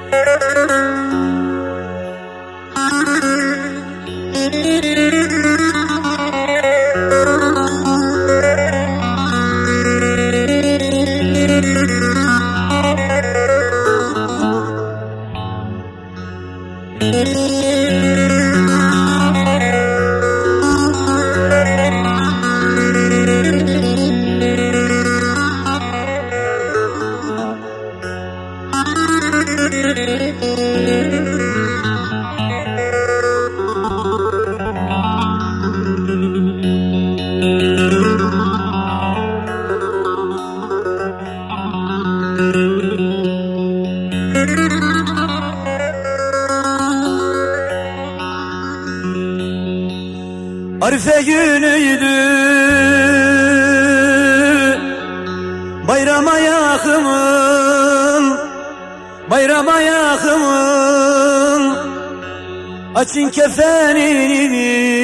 Arife günüydü, bayrama yakınım, bayrama yakınım. Açın kefenini,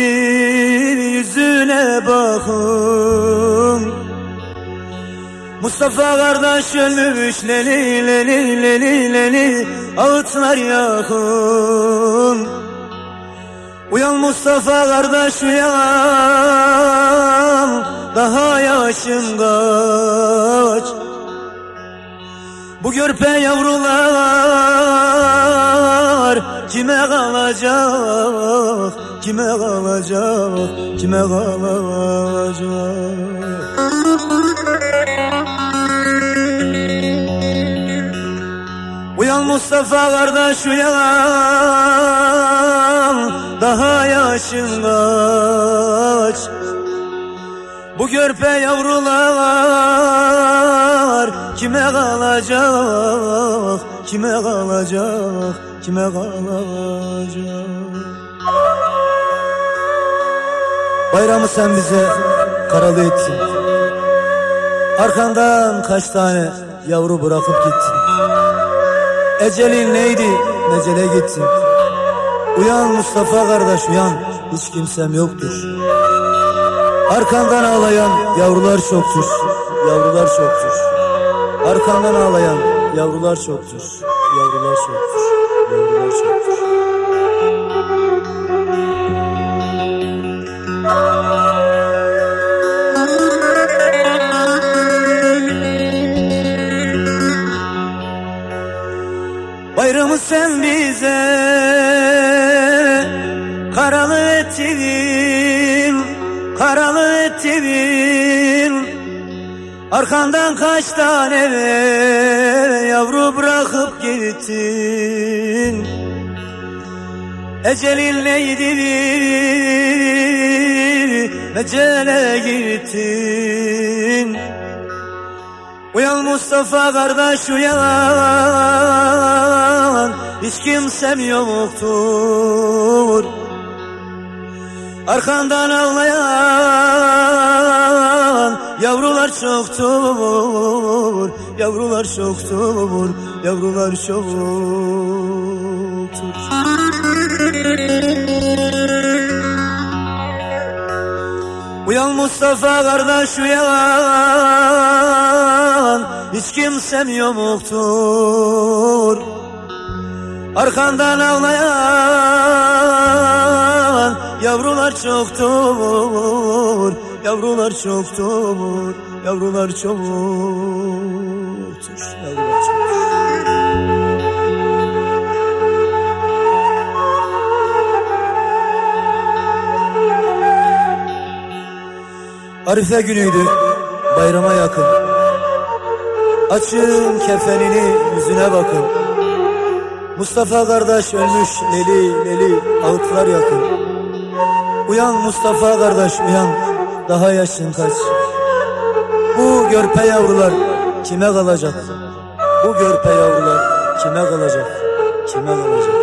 yüzüne bakın. Mustafa kardeş ölmüş, leli leli leli leli, ağıtlar yakın. Uyan Mustafa kardeş uyan, daha yaşın kaç. Bu körpe yavrular kime kalacak, kime kalacak, kime kalacak? Uyan Mustafa kardeş uyan, daha yaşın kaç. Bu körpe yavrular kime kalacak, kime kalacak, kime kalacak? Bayramı sen bize karalı ettin, arkandan kaç tane yavru bırakıp gittin. Ecelin neydi, mecele gittin. Uyan Mustafa kardeş uyan, hiç kimsem yoktur. Arkandan ağlayan yavrular çoktur, yavrular çoktur. Arkandan ağlayan yavrular çoktur, yavrular çoktur, yavrular çoktur. Bayramı sen bize karalı ettin, karalı ettin. Arkandan kaç tane yavru bırakıp gittin. Ecelin neydi, ecele gittin. Uyan Mustafa kardeş uyan, hiç kimsem yoktur. Arkandan ağlayan yavrular çoktur, yavrular çoktur, yavrular çoktur. Uyan Mustafa kardeş uyan, hiç kimsem yoktur. Arkandan ağlayan yavrular çoktur, yavrular çoktur, yavrular çoktur, yavrular çoktur. Arife günüydü, bayrama yakın. Açın kefenini, yüzüne bakın. Mustafa kardeş ölmüş, leli leli, ağıtlar yakın. Uyan Mustafa kardeş uyan, daha yaşın kaç. Bu körpe yavrular kime kalacak? Bu körpe yavrular kime kalacak? Kime kalacak?